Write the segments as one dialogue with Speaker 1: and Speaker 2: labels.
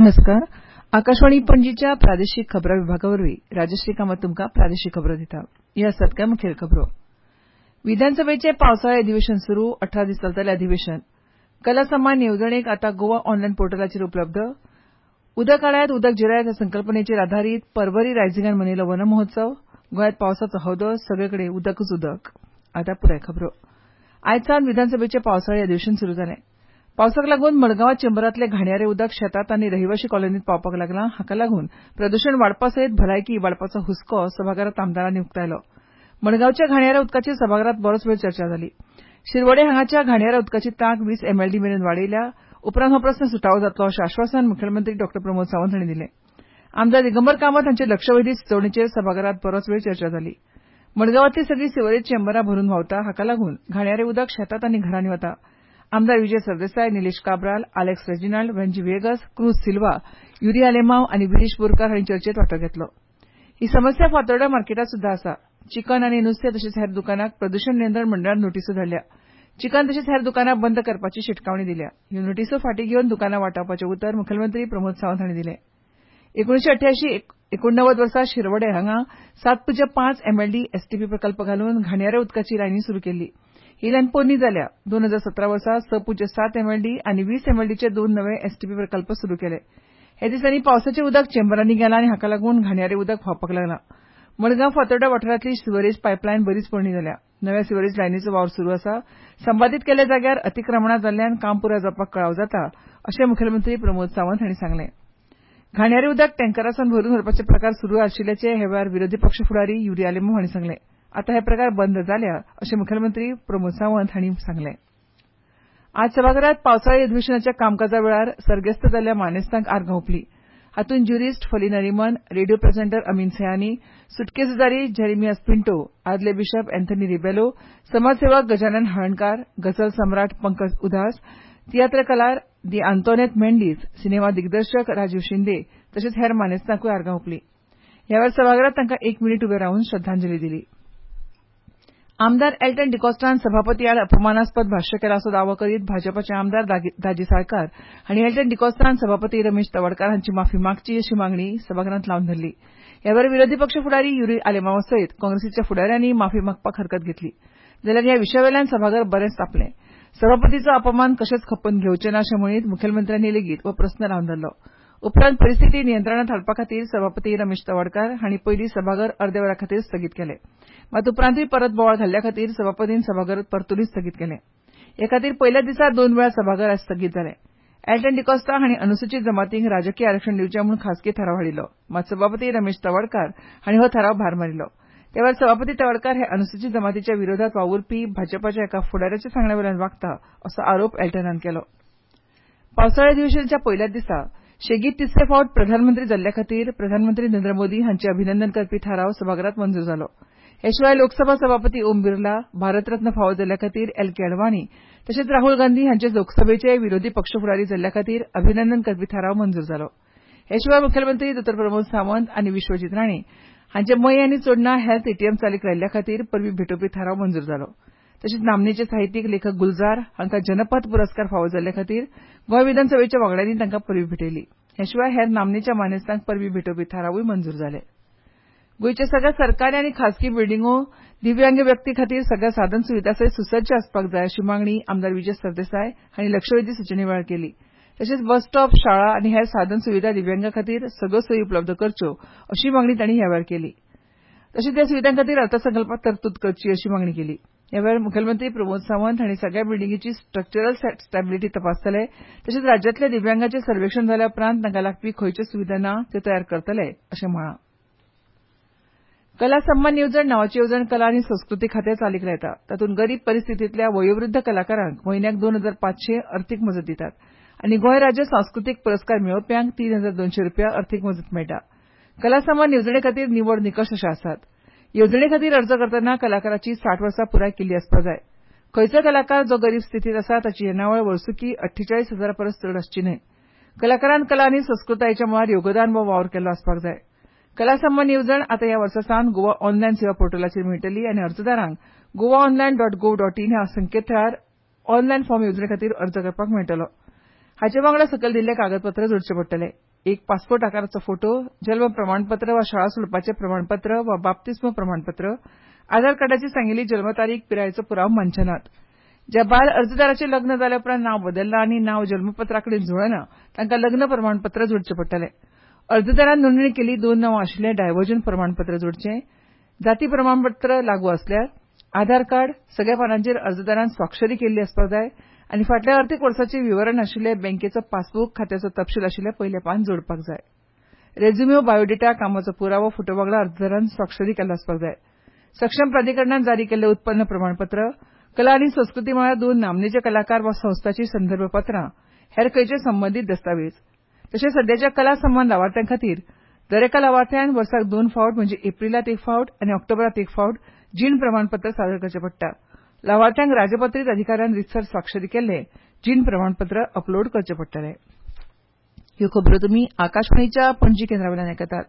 Speaker 1: नमस्कार. आकाशवाणी पणजीच्या प्रादेशीक खबरां विभागावरवीं राजश्री कामत तुमकां प्रादेशीक खबरो दिता. ह्या सत्या मुखेल खबरो. विधानसभेचे पावसाळी अधिवेशन सुरू 18 दीस चलतले अधिवेशन. कला सन्मान येवजणेक आतां गोवा ऑनलायन पोर्टलाचेर उपलब्ध. उदक आळ्यात उदक जिरायत ह्या संकल्पनेचेर आधारीत परवरी रायजिंगान मनयलो वन महोत्सव. गोंयांत पावसाचो हौदो, सगळेकडेन उदकच उदक. आतां पुराय खबरो. आयज सावन विधानसभेचें पावसाळी अधिवेशन सुरू जालें. पावसाक लागून मडगांवां चेंबरांतलें घाणयारें उदक शेतांत आनी रहिवाशी कॉलनींत पावपाक लागलां. हाका लागून प्रदूशण वाडपा सयत भलायकी इबाडपाचो हुस्को सभाघरांत आमदारांनी उक्तायलो. मडगांवच्या घाणयाऱ्या उदकाचेर सभाघरांत बरोच वेळ चर्चा जाली. शिरवडे हांगाच्या घाणयाऱ्या उदकाची तांक 20 MLD मेरेन वाडयल्या. उपरांत हो प्रस्न सुटावो जातलो अशें आश्वासन मुखेलमंत्री डॉ. प्रमोद सावंत हांणी दिलें. आमदार दिगंबर कामत हांचे लक्षवेधी सुचोवणेचेर सभाघरांत बरोच वेळ चर्चा जाली. मडगांवांतलीं सगळीं सिवरेज चेंबरां भरून व्हांवता. हाका लागून घाणयारें उदक शेतांत आनी घरांनी वता. आमदार विजय सरदेसाय, निलेश काब्राल, आलेक्स रेजिनाल्ड, वेंजी वेगस, क्रूज सिल्वा, युरी आलेमांव आनी विरीश बोरकार हांणी चर्चेत वांटो घेतलो. ही समस्या फातोर्डा मार्केटांत सुद्धा आसा. चिकन आनी नुस्तें तशेंच हेर दुकानांक प्रदूशण नियंत्रण मंडळान नोटीसो धाडल्या. चिकन तशेंच हेर दुकानां बंद करपाची शिटकावणी दिल्या. ह्यो नोटीसो फाटीं घेवन दुकानां वाटावपाचें उतर मुखेलमंत्री प्रमोद सावंत हांणी दिलें. 1988-89 वर्सा शिरवडे हांगा 7.5 MLD STP प्रकल्प घालून घाणयाऱ्या उदकाची लायनी सुरू केल्ली. ही लायन पोरणी जाल्या. 2017 वर्सा 6.7 MLD आनी 20 MLDचे दोन नवे STP प्रकल्प सुरू केले. हे दिसांनी पावसाचें उदक चेंबरांनी गेलां आनी हाका लागून घाणयारें उदक व्हांवपाक लागलां. मडगांव फातोर्डा वाठारांतली सिवरेज पायपलायन बरीच पोरणी जाल्या. नव्या सिवरेज लायनीचो वावर सुरू आसा. संबादीत केल्ल्या जाग्यार अतिक्रमणां जाल्ल्यान काम पुराय जावपाक कळाव जाता अशें मुखेलमंत्री प्रमोद सावंत हांणी सांगलें. घाणयारें उदक टँकरांतल्यान भरून व्हरपाचे प्रकार सुरू आशिल्ल्याचें हे वेळार विरोधी पक्ष फुडारी युरी आलेमांव हांणी सांगलें. आतां हे प्रकार बंद जाल्या अशें मुखेलमंत्री प्रमोद सावंत हांणी सांगलें. आज सभाघरांत पावसाळी अधिवेशनाच्या कामकाजा वेळार सर्गेस्त जाल्ल्या मानेस्तांक आर्गां ओंपलीं. हातूंत jurist Fali Nariman, radio presenter Ameen Sayani, सुटके झुजारी जेरेमियास पिंटो, आदले बिशप अँथनी रिबेलो, समाजसेवक गजानन हाळणकार, गझल सम्राट पंकज उधास, तियात्र कलाकार दी आंतोनेत मेंडीस, सिनेमा दिग्दर्शक राजीव शिंदे तशेंच हेर मानेस्तांकूय आर्गां ओंपलीं. ह्या वेळार सभाघरांत तांकां 1 मिनीट उबे रावन श्रद्धांजली दिली. आमदार एल्टन डिकॉस्टान सभापती आड अपमानास्पद भाश्य केला असो दावो करीत भाजपाचे आमदार दाजी साळकार हांणी एल्टन डिकॉस्टान सभापती रमेश तवडकार हांची माफी मागची अशी मागणी सभाघरांत लावन धरली. ह्या वेळार विरोधी पक्ष फुडारी युरी आलेमांव सयत काँग्रेसीच्या फुडाऱ्यांनी माफी मागपाक हरकत घेतली. जाल्यार ह्या विशयावेल्यान सभाघर बरेंच तापलें. सभापतीचो अपमान कशेच खपून घेवचे ना अशें म्हणीत मुखेलमंत्र्यांनी लेगीत हो प्रस्न लावन धरलो. उपरांत परिस्थिती नियंत्रणांत हाडपा खातीर सभापती रमेश तवडकार हांणी पयलीं सभाघर अर्दे वरा खातीर स्थगीत केलें. मात उपरांतूय परत बोवाळ घाल्ल्या खातीर सभापतीन सभाघर परतूनय स्थगीत केलें. हे खातीर पयल्या दिसा 2 वेळा सभाघर आयज स्थगीत जालें. एल्टन डिकॉस्टा हांणी अनुसूचित जमातींक राजकीय आरक्षण दिवचें म्हूण खासगी थाराव हाडिल्लो. मात सभापती रमेश तवडकार हांणी हो थाराव भायर मारिल्लो. त्या वेळार सभापती तवडकार हे अनुसूचित जमातीच्या विरोधांत वावुरपी भाजपाच्या एका फुडाऱ्याच्या सांगण्यावेल्यान वागता असो आरोप एल्टनान केलो. पावसाळी अधिवेशनाच्या पयल्याच दिसा शेगीत तिसरे फावट प्रधानमंत्री जाल्ल्या खातीर प्रधानमंत्री नरेंद्र मोदी हांचे अभिनंदन करपी थाराव सभाघरांत मंजूर जालो. हे शिवाय लोकसभा सभापती ओम बिर्ला, भारतरत्न फावो जाल्ल्या खातीर एल.के. अडवाणी तशेंच राहुल गांधी हांचे लोकसभेचे विरोधी पक्ष फुडारी जाल्ल्या खातीर अभिनंदन करपी थाराव मंजूर जालो. हे शिवाय मुखेलमंत्री डॉ. प्रमोद सावंत आनी विश्वजीत राणे हांचे मयी आनी चोडणा हेल्थ एटीएम चालीक लायिल्ल्या खातीर परबीं भेटोवपी थाराव मंजूर जालो. तशेंच नामनेचे साहित्यीक लेखक गुलजार हांकां जनपथ पुरस्कार फावो जाल्ल्या खातीर गोंय विधानसभेच्या वांगड्यांनी तांकां परबीं भेटयली. हे शिवाय हेर नामनेच्या मानेस्तांक परबीं भेटोवपी थारावूय मंजूर जाले. गोंयच्या सगळ्या सरकारी आनी खासगी बिल्डिंगो दिव्यांग व्यक्ती खातीर सगळ्या साधन सुविधा सयत सुसज्ज आसपाक जाय अशी मागणी आमदार विजय सरदेसाय हांणी लक्षवेधी सुचोवणे वेळार केली. तशेंच बस स्टॉप, शाळा आनी हेर साधन सुविधा दिव्यांगां खातीर सगळ्यो सोयी उपलब्ध करच्यो अशी मागणी तांणी ह्या वेळार केली. तशेंच ह्या सुविधां खातीर अर्थसंकल्पांत तरतूद करची अशी मागणी केली. ह्या वेळार मुखेलमंत्री प्रमोद सावंत हांणी सगळ्या बिल्डिंगेची स्ट्रक्चरल स्टॅबिलिटी तपासतले. तशेंच राज्यांतल्या दिव्यांगांचें सर्वेक्षण जाल्या उपरांत तांकां लागपी खंयच्यो सुविधा ना त्यो तयार करतले अशें म्हळां. कला सन्मान येवजण नांवाची येवजण कला आनी संस्कृती खातें चालीक लायता. तातूंत गरीब परिस्थितींतल्या वयोवृद्ध कलाकारांक म्हयन्याक 2500 अर्थीक मजत दितात आनी गोंय राज्य सांस्कृतीक पुरस्कार मेळोवप्यांक 3200 रुपया अर्थीक मजत मेळटा. कला सन्मान येवजणे खातीर निवड निकश अशे आसात. येवजणे खातीर अर्ज करतना कलाकाराची 60 वर्सां पुराय केल्ली आसपाक जाय. खंयचोय कलाकार जो गरीब स्थितींत आसा ताची येणावळ वर्सुकी 48,000 परस चड आसची न्हय. कलाकारान कला आनी संस्कृतायेच्या मळार योगदान वा वावर केल्लो आसपाक जाय. कला सन्मान येवजण आतां ह्या वर्सा सावन गोवा ऑनलायन सेवा पोर्टलाचेर मेळटली आनी अर्जदारांक goaonline.gov.in ह्या संकेतथळार ऑनलायन फॉर्म येवजणे खातीर अर्ज करपाक मेळटलो. हाचे वांगडा सकयल दिल्ले कागदपत्र जोडचे पडटले. एक पासपोर्ट आकाराचो फोटो, जल्म प्रमाणपत्र वा शाळा सोडपाचें प्रमाणपत्र वा बाप्तिस्म प्रमाणपत्र, आधार कार्डाची सांगिल्ली जल्म तारीख पिरायेचो पुरावो मानचे नात. ज्या बायल अर्जदाराचें लग्न जाल्या उपरांत नांव बदललां आनी नांव जल्मपत्राकडेन जुळना तांकां लग्न प्रमाणपत्र जोडचें पडटलें. अर्जदारान नोंदणी केल्ली 2 नांवां आशिल्लें डायव्हर्जन प्रमाणपत्र जोडचें. जाती प्रमाणपत्र लागू आसल्यार आधार कार्ड सगळ्या पानांचेर अर्जदारान स्वाक्षरी केल्ली आसपाक जाय आनी फाटल्या अर्थीक वर्साचें विवरण आशिल्लें बँकेचो पासबूक खात्याचो तपशील आशिल्लें पयलें पान जोडपाक जाय. रेझ्युम्यो, बायोडेटा, कामाचो पुरावो, फोटो वांगडा अर्जदारान स्वाक्षरी केल्लो आसपाक जाय. सक्षम प्राधिकरणान जारी केल्लें उत्पन्न प्रमाणपत्र, कला आनी संस्कृती मळार 2 नामनेचे कलाकार वा संस्थांची संदर्भपत्रां, हेर खंयचे संबंदीत दस्तावेज. तशेंच सध्याच्या कला सन्मान लावार्थ्यां खातीर दर एका लावार्थ्यान वर्साक 2 फावट म्हणजे एप्रिलांत 1 फावट आनी ऑक्टोबरांत 1 फावट जीण प्रमाणपत्र सादर करचें पडटा. लावार्थ्यांक राजपत्रीत अधिकाऱ्यान रितसर स्वाक्षरी केल्लें जीण प्रमाणपत्र अपलोड करचें पडटलें. ह्यो खबरो तुमी आकाशवाणीच्या पणजी केंद्रावेल्यान आयकतात.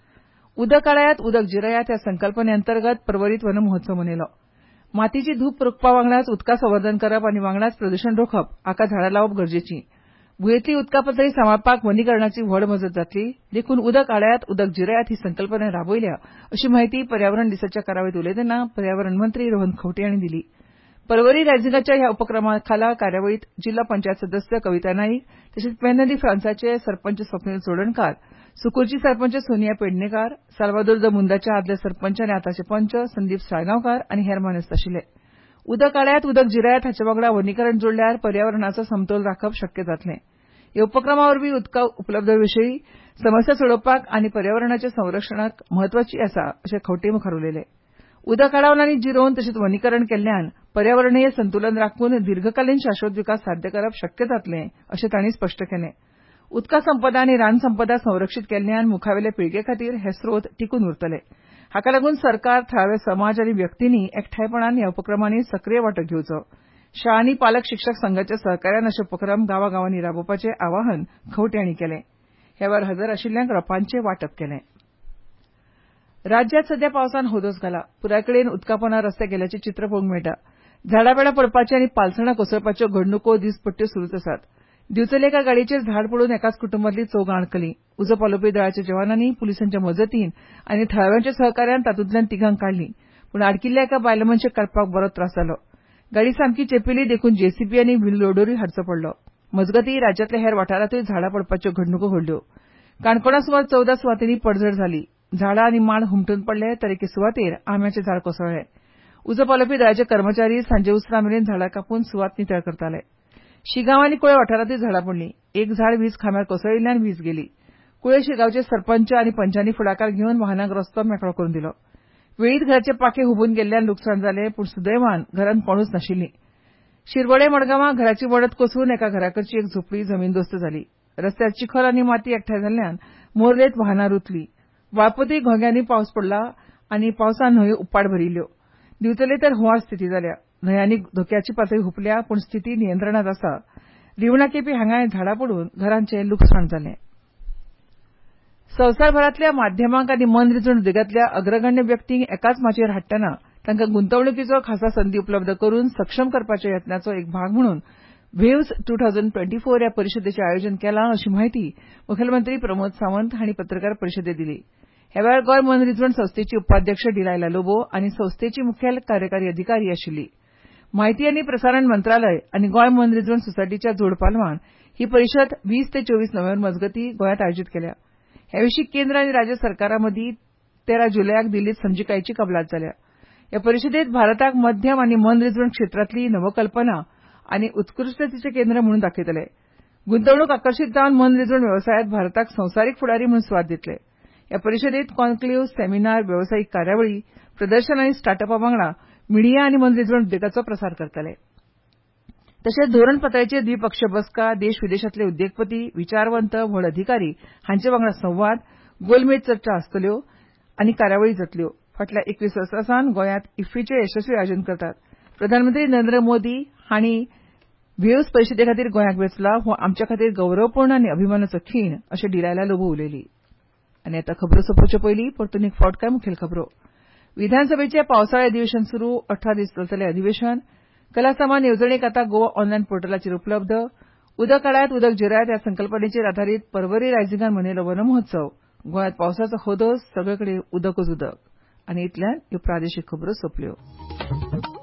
Speaker 1: उदक आळयात उदक जिरयात ह्या संकल्पने अंतर्गत पर्वरीत वन महोत्सव मनयलो. मातीची धूप रोखपा वांगडाच उदका संवर्धन करप आनी वांगडाच प्रदूशण रोखप हाका झाडां लावप गरजेचीं. भुंयेतली उदका पातळी सांबाळपाक वनीकरणाची व्हड मजत जातली. देखून उदक आळयात उदक जिरयात ही संकल्पना राबयल्या अशी माहिती पर्यावरण दिसाच्या कार्यावळीत उलयतना पर्यावरण मंत्री रोहन खंवटे हांणी दिली. पर्वरी रायझिंगाच्या ह्या उपक्रमा खाला कार्यावळीत जिल्हा पंचायत सदस्य कविता नाईक तशेंच पेर्नें फ्रांसाचे सरपंच स्वप्नील चोडणकार, सुकूरची सरपंच सोनिया पेडणेकार, साल्वादोर द मुंदाच्या आदले सरपंच आनी आतांचे पंच संदीप साळगांवकार आनी हेर मानेस्त आशिल्ले. उदक आळयात उदक जिरयात हाचे वांगडा वनीकरण जोडल्यार पर्यावरणाचो समतोल राखप शक्य जातलें. ह्या उपक्रमा वरवीं उदका उपलब्धते विशीं समस्या सोडोवपाक आनी पर्यावरणाच्या संरक्षणाक म्हत्वाची आसा अशें खंवटे मुखार उलयले. उदक आडावन आनी जिरोवन तशेंच वनीकरण केल्ल्यान पर्यावरणीय संतुलन राखून दीर्घकालीन शाश्वत विकास साध्य करप शक्य जातलें अशें तांणी स्पश्ट केलें. उदका संपदा आनी रान संपदा संरक्षीत केल्ल्यान मुखावेले पिळगे खातीर हे स्रोत टिकून उरतले. हाका लागून सरकार, थळावे समाज आनी व्यक्तींनी एकठांयपणान ह्या उपक्रमांनी सक्रीय वांटो घेवचो. शाळा आनी पालक शिक्षक संघाच्या सहकार्यान अशे उपक्रम गांवांगांवांनी राबोवपाचें आवाहन खंवटे हांणी केलें. ह्या वेळार हजर आशिल्ल्यांक रोपांचें वांटप केलें. राज्यांत सध्या पावसान होदोस घाला. पुरायकडेन उदकापोंदा रस्ते गेल्ल्याचें चित्र पळोवंक मेळटा. झाडां पेडां पडपाची आनी पालसणां कोसळपाच्यो घडणुको दिसपट्ट्यो सुरूच आसात. दिवचले एका गाडयेचेर झाड पडून एकाच कुटुंबांतलीं 4 आडकलीं. उजो पालोवपी दळाच्या जवानांनी पुलिसांच्या मजतीन आनी थळाव्यांच्या सहकार्यान तातूंतल्यान 3 काडलीं. पूण आडकिल्ल्या एका बायल मनशाक काडपाक बरो त्रास जालो. गाडी सामकी चेपिल्ली देखून जेसीबी आनी व्हील लोडरूय हाडचो पडलो. मजगतीं राज्यांतल्या हेर वाठारांतूय झाडां पडपाच्यो घडणुको घडल्यो. काणकोणा सुमार 14 सुवातींनी पडझड जाली. झाडां आनी माड हुमटून पडले तर एके सुवातेर आंब्याचें झाड कोसळ्ळें. उजो पालोवपी दळाचे कर्मचारी सांजे उसरां मेरेन झाडां कापून सुवात नितळ करताले. शिगांव आनी कुळे वाठारांतूय झाडां पडलीं. एक झाड वीज खांब्यार कोसळिल्ल्यान वीज गेली. कुळे शिगांवचे सरपंच आनी पंचांनी फुडाकार घेवन वाहनांक रस्तो मेकळो करून दिलो. वेळीच घराचे पाके हुबून गेल्ल्यान लुकसाण जालें, पूण सुदैवान घरांत कोणूच नाशिल्लीं. शिरवडे मडगांवां घराची वडत कोसळून एका घराकडची एक झोपडी जमीनदोस्त जाली. रस्त्यार चिखल आनी माती एकठांय जाल्ल्यान मोरलेत वाहनां रुतलीं. वाळपती घोग्यांनी पावस पडला आनी पावसान न्हंयो उपाट भरिल्ल्यो. दिवचले तर हुंवार स्थिती जाल्या. न्हंयांनी धोक्याची पातळी हुंपल्या, पूण स्थिती नियंत्रणांत आसा. रिवणां केपी हांगाय झाडां पडून घरांचें लुकसाण जालें. संवसारभरांतल्या माध्यमांक आनी मनरिजवण उद्देगांतल्या अग्रगण्य व्यक्तींक एकाच माचयेर हाडटना तांकां गुंतवणुकीचो खासा संदी उपलब्ध करून सक्षम करपाच्या यत्नाचो एक भाग म्हणून वेव्हज 2024 ह्या परिशदेचें आयोजन केलां अशी माहिती मुखेलमंत्री प्रमोद सावंत हांणी पत्रकार परिशदेंत दिली. ह्या वेळार गोंय मनरिजवण संस्थेची उपाध्यक्ष डिलायला लोबो आनी संस्थेची मुखेल कार्यकारी अधिकारी आशिल्ली. माहिती आनी प्रसारण मंत्रालय आनी गोंय मनरिजवण सोसायटीच्या जोड पालवान ही परिशद 20 ते 24 नोव्हेंबर मजगतीं गोंयांत आयोजीत केल्या. ह्या विशीं केंद्र आनी राज्य सरकारां मदीं 13 जुलयाक दिल्लींत समजिकायेची कबलात जाल्या. ह्या परिशदेंत भारताक मध्यम आनी मनरिजवण क्षेत्रांतली नवकल्पना आनी उत्कृश्टतेचें केंद्र म्हणून दाखयतले. गुंतवणूक आकर्शीत जावन मनरिजवण वेवसायांत भारताक संवसारीक फुडारी म्हणून स्वाद दितले. ह्या परिशदेंत कॉन्क्लेव्ह, सेमिनार, वेवसायीक कार्यावळी, प्रदर्शन आनी स्टार्टअपां वांगडा मिडिया आनी मनरिजवण उद्देगाचो प्रसार करतले. तशेंच धोरण पातळीचेर द्विपक्षीय बसका, देश विदेशांतले उद्देगपती, विचारवंत, व्हड अधिकारी हांचे वांगडा संवाद, गोलमेज चर्चा आसतल्यो आनी कार्यावळी जातल्यो. फाटल्या 21 वर्सांसावन गोंयांत इफ्फीचें येसस्वी आयोजन करतात. प्रधानमंत्री नरेंद्र मोदी हांणी वेव्हज परिशदे खातीर गोंयांक वेंचला हो आमचे खातीर गौरवपूर्ण आनी अभिमानाचो खीण अशें डिलायला लोबो उलयली. आनी आतां खबरो सोंपोवचे पयलीं परतून एक फावट कांय मुखेल खबरो. विधानसभेचें पावसाळें अधिवेशन सुरू. 18 दीस चलतलें अधिवेशन. कला सन्मान येवजणेक आतां गोवा ऑनलायन पोर्टलाचेर उपलब्ध. उदक काडात उदक जिरायत ह्या संकल्पनेचेर आधारीत पर्वरी रायझिंगान मनयलो वन महोत्सव. गोंयांत पावसाचो खोदोस, सगळे कडेन उदकच उदक. आनी इतल्यान ह्यो प्रादेशीक खबरो सोंपल्यो.